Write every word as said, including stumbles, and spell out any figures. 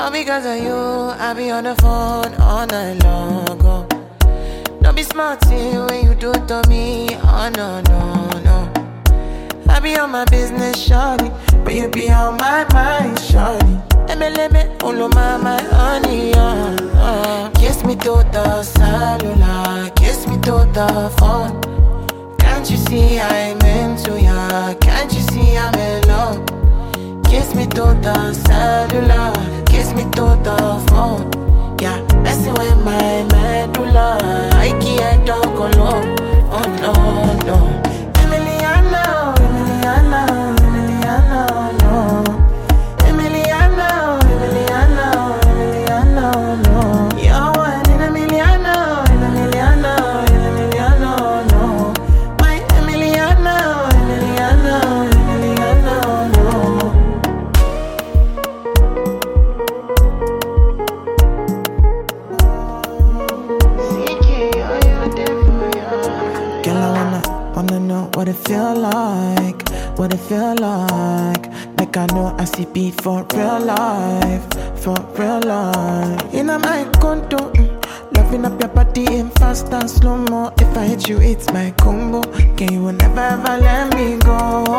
All because of you, I be on the phone all night long. Oh. Don't be smart when you do it to me. Oh no, no, no. I be on my business, shawty, but you be on my mind, shawty. Let me, let me, follow my, my honey, uh, uh. Kiss me to the cellular, kiss me to the phone. Can't you see I'm into ya? Can't you see I'm in love? Kiss me to the cellular, kiss me to the phone. Yeah, messing with my medulla, I can't talk alone. Oh no, no. Emiliano, Emiliano, Emiliano, no. Emiliano, Emiliano, Emiliano, no. You're one in a milliano, in a milliano, in a milliano, no. My Emiliano, Emiliano, Emiliano, no. Girl, I wanna, wanna know what it feel like, what it feel like. Like I know I see beat for real life, for real life. In my condo, mm, loving up your body in fast and slow mo. If I hit you, it's my combo. Can you never ever let me go?